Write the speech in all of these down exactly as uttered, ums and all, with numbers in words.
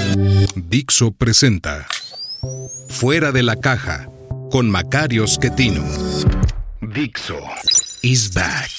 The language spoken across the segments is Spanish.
Dixo presenta Fuera de la Caja con Macario Schettino. Dixo is back.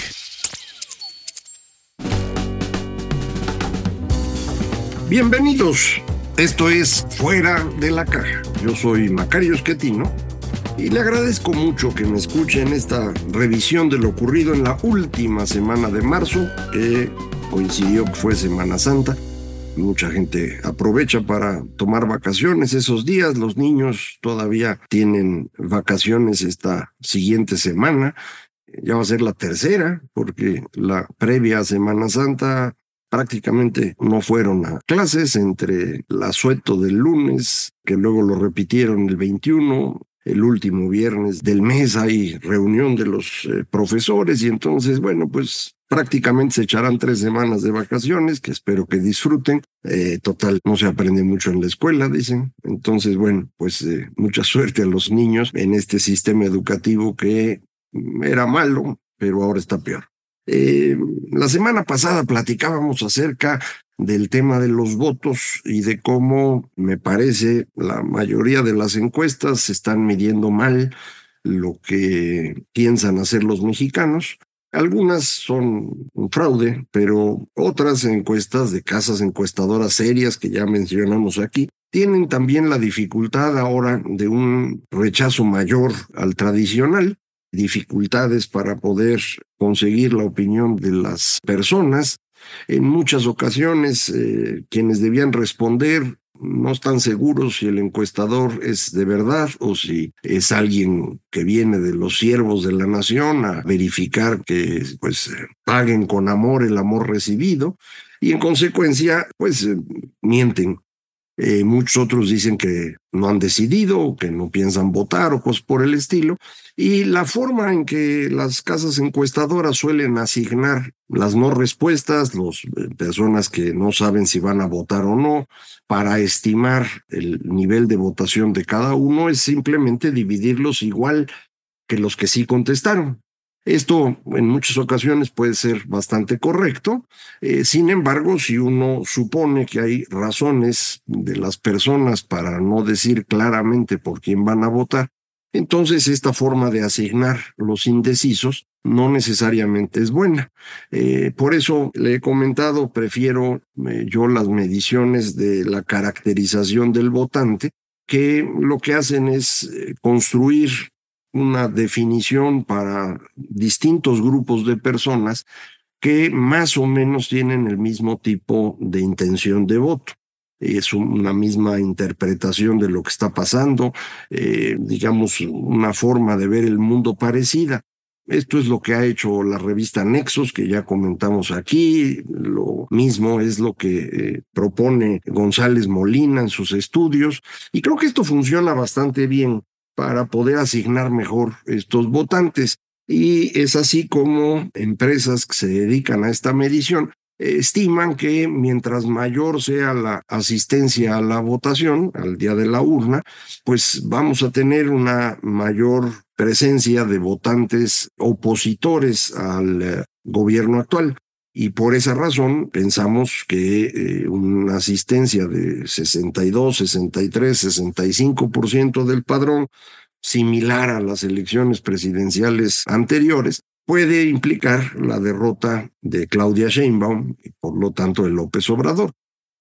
Bienvenidos, esto es Fuera de la Caja. Yo soy Macario Schettino y le agradezco mucho que me escuchen esta revisión de lo ocurrido en la última semana de marzo, que coincidió que fue Semana Santa. Mucha gente aprovecha para tomar vacaciones esos días. Los niños todavía tienen vacaciones esta siguiente semana. Ya va a ser la tercera, porque la previa a Semana Santa prácticamente no fueron a clases, entre el asueto del lunes, que luego lo repitieron el veintiuno, el último viernes del mes hay reunión de los eh, profesores, y entonces, bueno, pues prácticamente se echarán tres semanas de vacaciones, que espero que disfruten. Eh, total, no se aprende mucho en la escuela, dicen. Entonces, bueno, pues eh, mucha suerte a los niños en este sistema educativo que era malo, pero ahora está peor. Eh, la semana pasada platicábamos acerca del tema de los votos y de cómo, me parece, la mayoría de las encuestas están midiendo mal lo que piensan hacer los mexicanos. Algunas son un fraude, pero otras encuestas de casas encuestadoras serias que ya mencionamos aquí tienen también la dificultad ahora de un rechazo mayor al tradicional, dificultades para poder conseguir la opinión de las personas. En muchas ocasiones, eh, quienes debían responder no están seguros si el encuestador es de verdad o si es alguien que viene de los siervos de la nación a verificar que pues paguen con amor el amor recibido, y en consecuencia pues eh, mienten. Eh, muchos otros dicen que no han decidido o que no piensan votar o cosas por el estilo. Y la forma en que las casas encuestadoras suelen asignar las no respuestas, las eh, personas que no saben si van a votar o no, para estimar el nivel de votación de cada uno, es simplemente dividirlos igual que los que sí contestaron. Esto en muchas ocasiones puede ser bastante correcto. Eh, sin embargo, si uno supone que hay razones de las personas para no decir claramente por quién van a votar, entonces esta forma de asignar los indecisos no necesariamente es buena. Eh, por eso le he comentado, prefiero eh, yo las mediciones de la caracterización del votante, que lo que hacen es eh, construir una definición para distintos grupos de personas que más o menos tienen el mismo tipo de intención de voto. Es una misma interpretación de lo que está pasando, eh, digamos, una forma de ver el mundo parecida. Esto es lo que ha hecho la revista Nexos, que ya comentamos aquí. Lo mismo es lo que eh, propone González Molina en sus estudios, y creo que esto funciona bastante bien para poder asignar mejor estos votantes. Y es así como empresas que se dedican a esta medición eh, estiman que mientras mayor sea la asistencia a la votación, al día de la urna, pues vamos a tener una mayor presencia de votantes opositores al eh, gobierno actual. Y por esa razón pensamos que eh, una asistencia de sesenta y dos, sesenta y tres, sesenta y cinco por ciento del padrón, similar a las elecciones presidenciales anteriores, puede implicar la derrota de Claudia Sheinbaum y por lo tanto de López Obrador.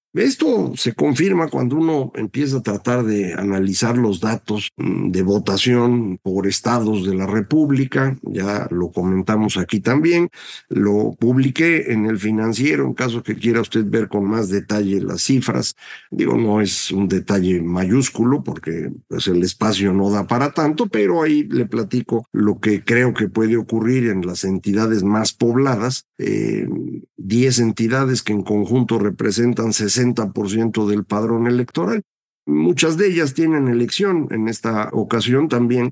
Esto se confirma cuando uno empieza a tratar de analizar los datos de votación por estados de la República. Ya lo comentamos aquí también, lo publiqué en El Financiero, en caso que quiera usted ver con más detalle las cifras. Digo, no es un detalle mayúsculo porque pues, el espacio no da para tanto, pero ahí le platico lo que creo que puede ocurrir en las entidades más pobladas, eh, diez entidades que en conjunto representan sesenta por ciento del padrón electoral. Muchas de ellas tienen elección en esta ocasión también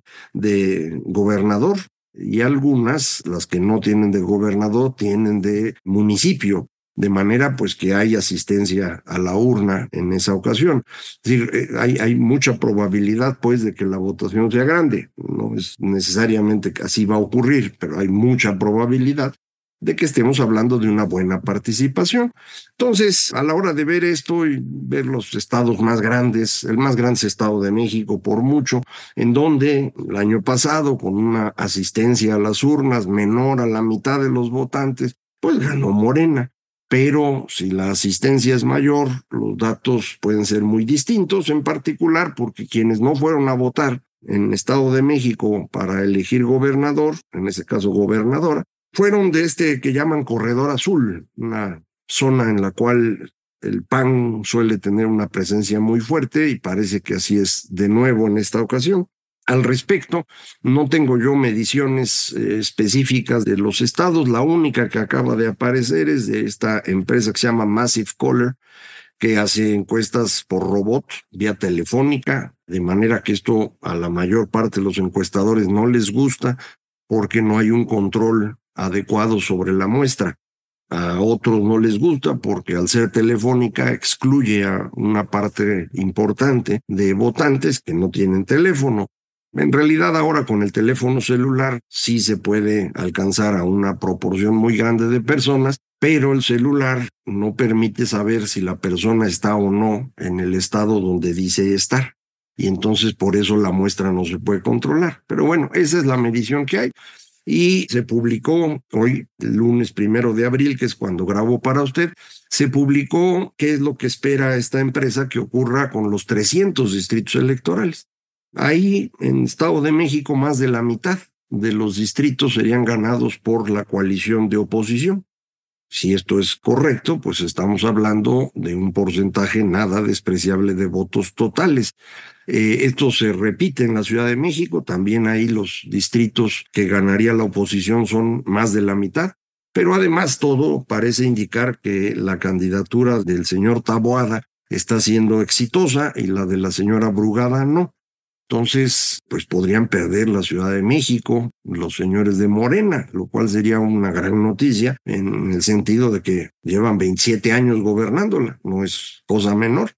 de gobernador, y algunas, las que no tienen de gobernador, tienen de municipio, de manera pues que hay asistencia a la urna en esa ocasión. Es decir, hay, hay mucha probabilidad pues de que la votación sea grande. No es necesariamente que así va a ocurrir, pero hay mucha probabilidad. de que estemos hablando de una buena participación. Entonces, a la hora de ver esto y ver los estados más grandes, el más grande es Estado de México por mucho, en donde el año pasado, con una asistencia a las urnas menor a la mitad de los votantes, pues ganó Morena. Pero si la asistencia es mayor, los datos pueden ser muy distintos, en particular porque quienes no fueron a votar en Estado de México para elegir gobernador, en ese caso gobernadora, fueron de este que llaman Corredor Azul, una zona en la cual el P A N suele tener una presencia muy fuerte y parece que así es de nuevo en esta ocasión. Al respecto, no tengo yo mediciones eh, específicas de los estados. La única que acaba de aparecer es de esta empresa que se llama Massive Caller, que hace encuestas por robot, vía telefónica, de manera que esto a la mayor parte de los encuestadores no les gusta porque no hay un control adecuado sobre la muestra. A otros no les gusta porque al ser telefónica excluye a una parte importante de votantes que no tienen teléfono. En realidad ahora con el teléfono celular sí se puede alcanzar a una proporción muy grande de personas, pero el celular no permite saber si la persona está o no en el estado donde dice estar. Y entonces por eso la muestra no se puede controlar. Pero bueno, esa es la medición que hay. Y se publicó hoy, el lunes primero de abril, que es cuando grabo para usted, se publicó qué es lo que espera esta empresa que ocurra con los trescientos distritos electorales. Ahí, en Estado de México, más de la mitad de los distritos serían ganados por la coalición de oposición. Si esto es correcto, pues estamos hablando de un porcentaje nada despreciable de votos totales. Eh, esto se repite en la Ciudad de México, también ahí los distritos que ganaría la oposición son más de la mitad, pero además todo parece indicar que la candidatura del señor Taboada está siendo exitosa y la de la señora Brugada no. Entonces, pues podrían perder la Ciudad de México los señores de Morena, lo cual sería una gran noticia en el sentido de que llevan veintisiete años gobernándola, no es cosa menor.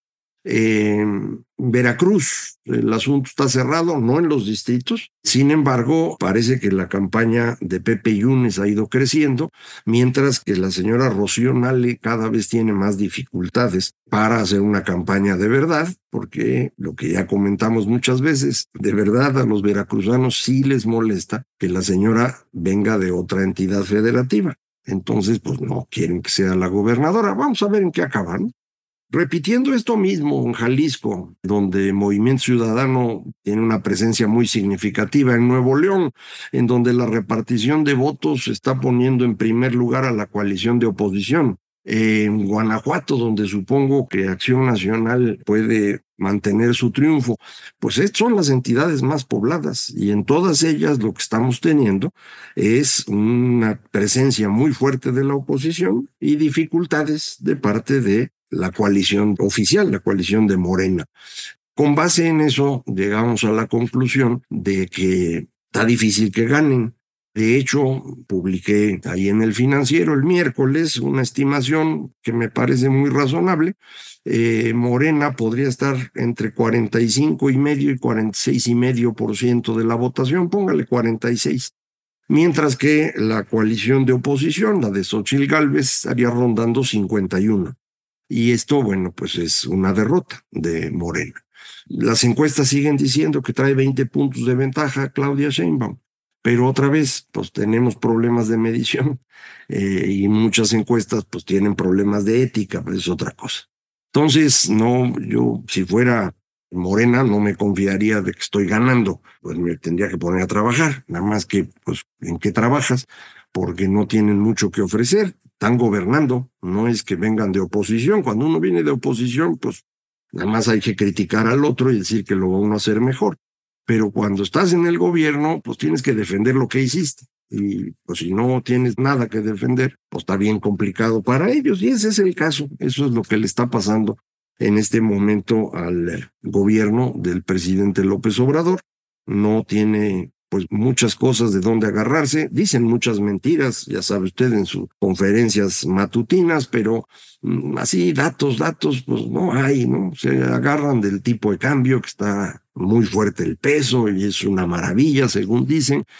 En Veracruz, el asunto está cerrado, no en los distritos. Sin embargo, parece que la campaña de Pepe Yunes ha ido creciendo, mientras que la señora Rocío Nale cada vez tiene más dificultades para hacer una campaña de verdad, porque lo que ya comentamos muchas veces, de verdad a los veracruzanos sí les molesta que la señora venga de otra entidad federativa. Entonces, pues no quieren que sea la gobernadora. Vamos a ver en qué acaban. Repitiendo esto mismo en Jalisco, donde Movimiento Ciudadano tiene una presencia muy significativa, en Nuevo León, en donde la repartición de votos está poniendo en primer lugar a la coalición de oposición, en Guanajuato, donde supongo que Acción Nacional puede mantener su triunfo, pues estas son las entidades más pobladas y en todas ellas lo que estamos teniendo es una presencia muy fuerte de la oposición y dificultades de parte de la coalición oficial, la coalición de Morena. Con base en eso, llegamos a la conclusión de que está difícil que ganen. De hecho, publiqué ahí en El Financiero el miércoles una estimación que me parece muy razonable. Eh, Morena podría estar entre cuarenta y cinco y medio y cuarenta y seis y medio por ciento de la votación, póngale cuarenta y seis. Mientras que la coalición de oposición, la de Xóchitl Gálvez, estaría rondando cincuenta y uno. Y esto, bueno, pues es una derrota de Morena. Las encuestas siguen diciendo que trae veinte puntos de ventaja Claudia Sheinbaum, pero otra vez, pues tenemos problemas de medición eh, y muchas encuestas pues tienen problemas de ética, pues es otra cosa. Entonces, no, yo si fuera Morena no me confiaría de que estoy ganando, pues me tendría que poner a trabajar, nada más que, pues, ¿en qué trabajas? Porque no tienen mucho que ofrecer. Están gobernando, no es que vengan de oposición. Cuando uno viene de oposición, pues nada más hay que criticar al otro y decir que lo va uno a hacer mejor. Pero cuando estás en el gobierno, pues tienes que defender lo que hiciste. Y pues si no tienes nada que defender, pues está bien complicado para ellos. Y ese es el caso. Eso es lo que le está pasando en este momento al gobierno del presidente López Obrador. No tiene pues muchas cosas de dónde agarrarse, dicen muchas mentiras, ya sabe usted, en sus conferencias matutinas, pero mm, así datos, datos, pues no hay, ¿no? Se agarran del tipo de cambio que está muy fuerte el peso y es una maravilla, según dicen,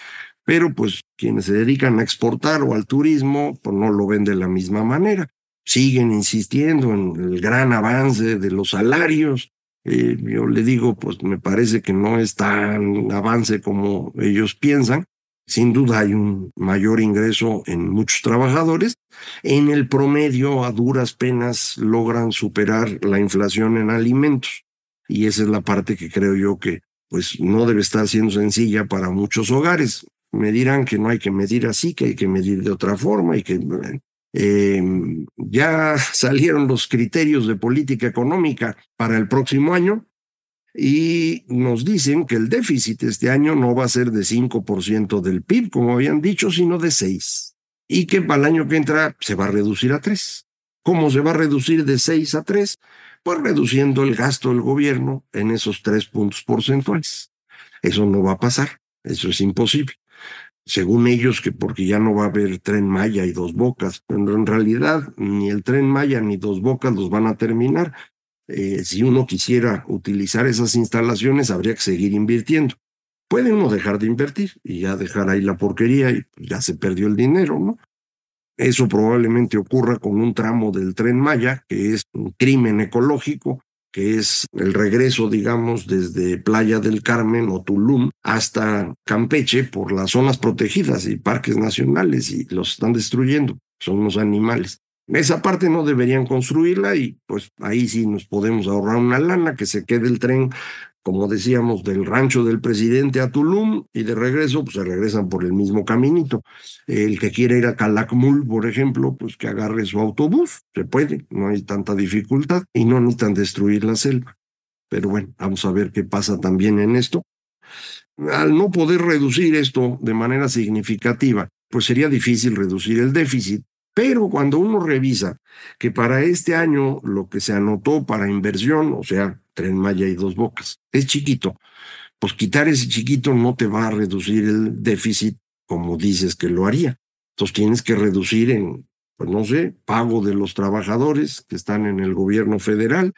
pero pues quienes se dedican a exportar o al turismo, pues no lo ven de la misma manera. Siguen insistiendo en el gran avance de los salarios. Eh, yo le digo, pues me parece que no es tan avance como ellos piensan. Sin duda hay un mayor ingreso en muchos trabajadores. En el promedio, a duras penas, logran superar la inflación en alimentos. Y esa es la parte que creo yo que pues no debe estar siendo sencilla para muchos hogares. Me dirán que no hay que medir así, que hay que medir de otra forma y que eh, ya salieron los criterios de política económica para el próximo año y nos dicen que el déficit este año no va a ser de cinco por ciento del P I B, como habían dicho, sino de seis por ciento, y que para el año que entra se va a reducir a tres. ¿Cómo se va a reducir de seis a tres? Pues reduciendo el gasto del gobierno en esos tres puntos porcentuales. Eso no va a pasar, eso es imposible. Según ellos, que porque ya no va a haber Tren Maya y Dos Bocas, pero en realidad ni el Tren Maya ni Dos Bocas los van a terminar. Eh, si uno quisiera utilizar esas instalaciones, habría que seguir invirtiendo. Puede uno dejar de invertir y ya dejar ahí la porquería y ya se perdió el dinero, ¿no? Eso probablemente ocurra con un tramo del Tren Maya, que es un crimen ecológico, que es el regreso, digamos, desde Playa del Carmen o Tulum hasta Campeche por las zonas protegidas y parques nacionales, y los están destruyendo, son unos animales. Esa parte no deberían construirla y pues ahí sí nos podemos ahorrar una lana, que se quede el tren, como decíamos, del rancho del presidente a Tulum y de regreso pues se regresan por el mismo caminito. El que quiere ir a Calakmul, por ejemplo, pues que agarre su autobús, se puede, no hay tanta dificultad y no necesitan destruir la selva. Pero bueno, vamos a ver qué pasa también en esto. Al no poder reducir esto de manera significativa, pues sería difícil reducir el déficit. Pero cuando uno revisa que para este año lo que se anotó para inversión, o sea, Tren Maya y Dos Bocas, es chiquito, pues quitar ese chiquito no te va a reducir el déficit como dices que lo haría. Entonces tienes que reducir en, pues no sé, pago de los trabajadores que están en el gobierno federal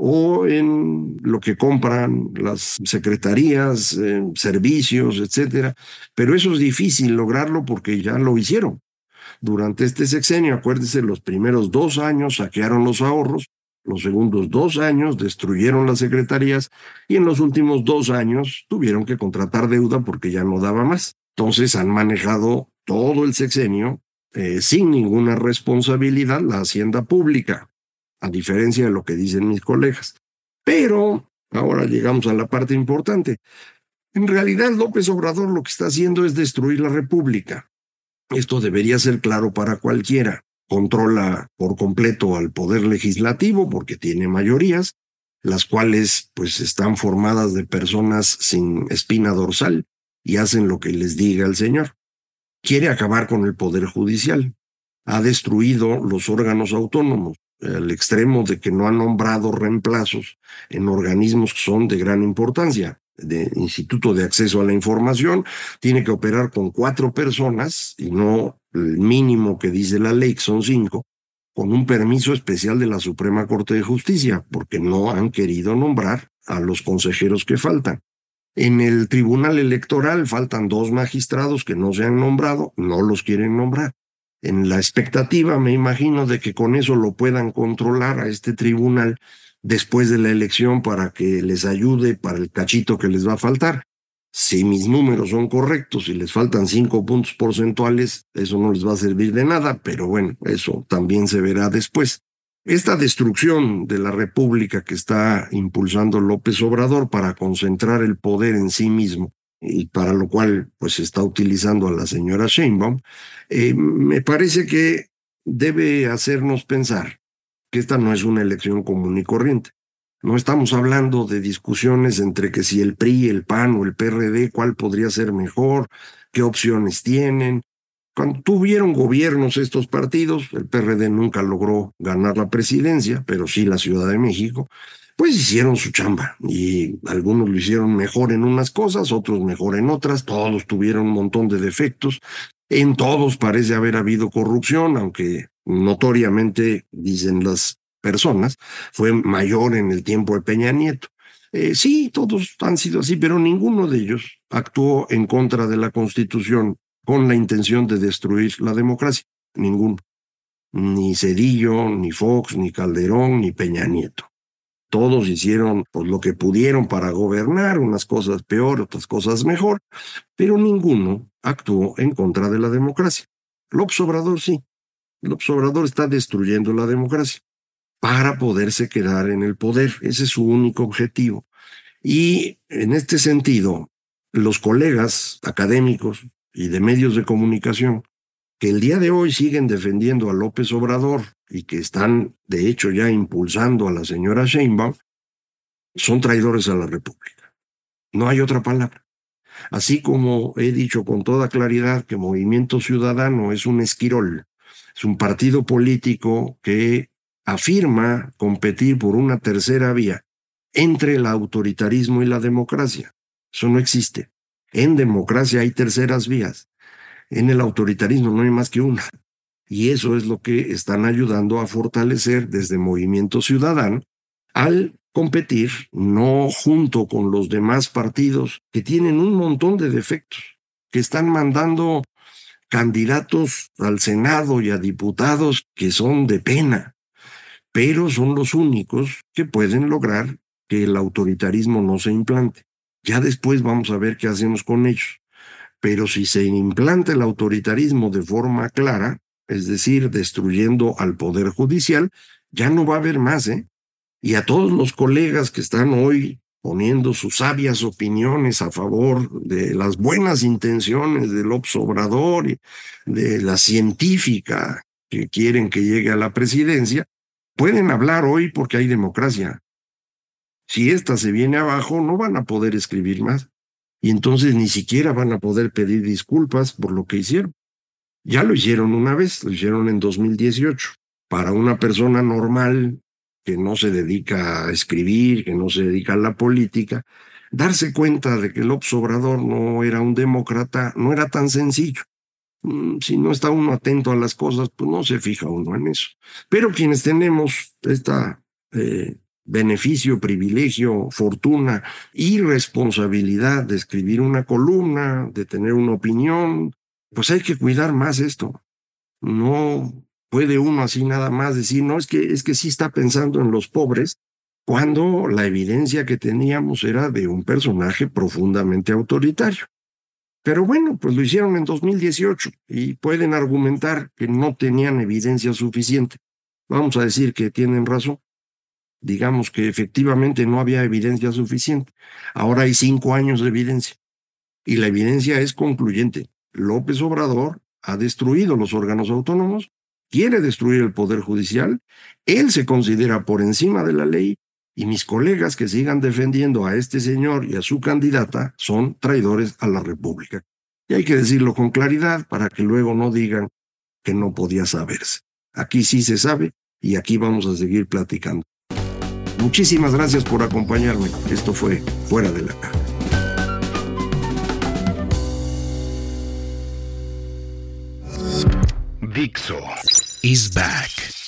o en lo que compran las secretarías, eh, servicios, etcétera. Pero eso es difícil lograrlo porque ya lo hicieron. Durante este sexenio, acuérdese, los primeros dos años saquearon los ahorros, los segundos dos años destruyeron las secretarías y en los últimos dos años tuvieron que contratar deuda porque ya no daba más. Entonces han manejado todo el sexenio eh, sin ninguna responsabilidad la hacienda pública, a diferencia de lo que dicen mis colegas. Pero ahora llegamos a la parte importante. En realidad, López Obrador lo que está haciendo es destruir la República. Esto debería ser claro para cualquiera. Controla por completo al poder legislativo porque tiene mayorías, las cuales pues están formadas de personas sin espina dorsal y hacen lo que les diga el señor. Quiere acabar con el poder judicial. Ha destruido los órganos autónomos al extremo de que no ha nombrado reemplazos en organismos que son de gran importancia. De Instituto de Acceso a la Información tiene que operar con cuatro personas y no el mínimo que dice la ley, que son cinco, con un permiso especial de la Suprema Corte de Justicia, porque no han querido nombrar a los consejeros que faltan. En el Tribunal Electoral faltan dos magistrados que no se han nombrado, no los quieren nombrar. En la expectativa, me imagino, de que con eso lo puedan controlar a este tribunal después de la elección para que les ayude para el cachito que les va a faltar. Si mis números son correctos y les faltan cinco puntos porcentuales, eso no les va a servir de nada, pero bueno, eso también se verá después. Esta destrucción de la República que está impulsando López Obrador para concentrar el poder en sí mismo, y para lo cual pues está utilizando a la señora Sheinbaum, eh, me parece que debe hacernos pensar que esta no es una elección común y corriente. No estamos hablando de discusiones entre que si el P R I, el P A N o el P R D, cuál podría ser mejor, qué opciones tienen. Cuando tuvieron gobiernos estos partidos, el P R D nunca logró ganar la presidencia, pero sí la Ciudad de México, pues hicieron su chamba y algunos lo hicieron mejor en unas cosas, otros mejor en otras, todos tuvieron un montón de defectos, en todos parece haber habido corrupción, aunque notoriamente, dicen las personas, fue mayor en el tiempo de Peña Nieto. Eh, sí, todos han sido así, pero ninguno de ellos actuó en contra de la Constitución con la intención de destruir la democracia. Ninguno. Ni Zedillo, ni Fox, ni Calderón, ni Peña Nieto. Todos hicieron pues, lo que pudieron para gobernar, unas cosas peor, otras cosas mejor, pero ninguno actuó en contra de la democracia. López Obrador sí. López Obrador está destruyendo la democracia para poderse quedar en el poder. Ese es su único objetivo. Y en este sentido, los colegas académicos y de medios de comunicación que el día de hoy siguen defendiendo a López Obrador y que están, de hecho, ya impulsando a la señora Sheinbaum, son traidores a la República. No hay otra palabra. Así como he dicho con toda claridad que Movimiento Ciudadano es un esquirol, es un partido político que afirma competir por una tercera vía entre el autoritarismo y la democracia. Eso no existe. En democracia hay terceras vías. En el autoritarismo no hay más que una. Y eso es lo que están ayudando a fortalecer desde Movimiento Ciudadano al competir no junto con los demás partidos que tienen un montón de defectos, que están mandando candidatos al Senado y a diputados que son de pena, pero son los únicos que pueden lograr que el autoritarismo no se implante. Ya después vamos a ver qué hacemos con ellos. Pero si se implanta el autoritarismo de forma clara, es decir, destruyendo al Poder Judicial, ya no va a haber más, ¿eh? Y a todos los colegas que están hoy poniendo sus sabias opiniones a favor de las buenas intenciones de López Obrador y de la científica que quieren que llegue a la presidencia, pueden hablar hoy porque hay democracia. Si esta se viene abajo, no van a poder escribir más. Y entonces ni siquiera van a poder pedir disculpas por lo que hicieron. Ya lo hicieron una vez, lo hicieron en dos mil dieciocho. Para una persona normal que no se dedica a escribir, que no se dedica a la política, darse cuenta de que López Obrador no era un demócrata no era tan sencillo. Si no está uno atento a las cosas, pues no se fija uno en eso. Pero quienes tenemos esta eh, beneficio, privilegio, fortuna y responsabilidad de escribir una columna, de tener una opinión, pues hay que cuidar más esto. No puede uno así nada más decir, no, es que, es que sí está pensando en los pobres, cuando la evidencia que teníamos era de un personaje profundamente autoritario. Pero bueno, pues lo hicieron en dos mil dieciocho y pueden argumentar que no tenían evidencia suficiente. Vamos a decir que tienen razón. Digamos que efectivamente no había evidencia suficiente. Ahora hay cinco años de evidencia. Y la evidencia es concluyente. López Obrador ha destruido los órganos autónomos, quiere destruir el Poder Judicial, él se considera por encima de la ley, y mis colegas que sigan defendiendo a este señor y a su candidata son traidores a la República. Y hay que decirlo con claridad para que luego no digan que no podía saberse. Aquí sí se sabe y aquí vamos a seguir platicando. Muchísimas gracias por acompañarme. Esto fue Fuera de la Caja. Dixo is back.